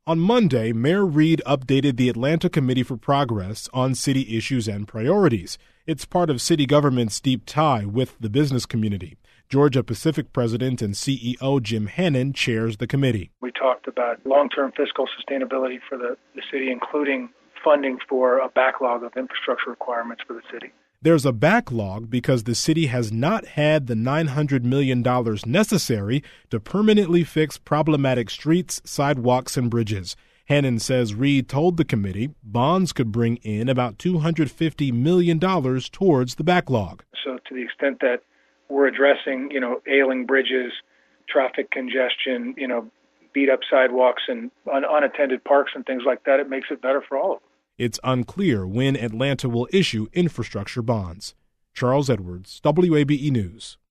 On Monday, Mayor Reed updated the Atlanta Committee for Progress on city issues and priorities. It's part of city government's deep tie with the business community. Georgia Pacific President and CEO Jim Hannon chairs the committee. We talked about long-term fiscal sustainability for the city, including funding for a backlog of infrastructure requirements for the city. There's a backlog because the city has not had the $900 million necessary to permanently fix problematic streets, sidewalks, and bridges. Hannon says Reed told the committee bonds could bring in about $250 million towards the backlog. So to the extent that we're addressing, ailing bridges, traffic congestion, beat up sidewalks and unattended parks and things like that, it makes it better for all of them. It's unclear when Atlanta will issue infrastructure bonds. Charles Edwards, WABE News.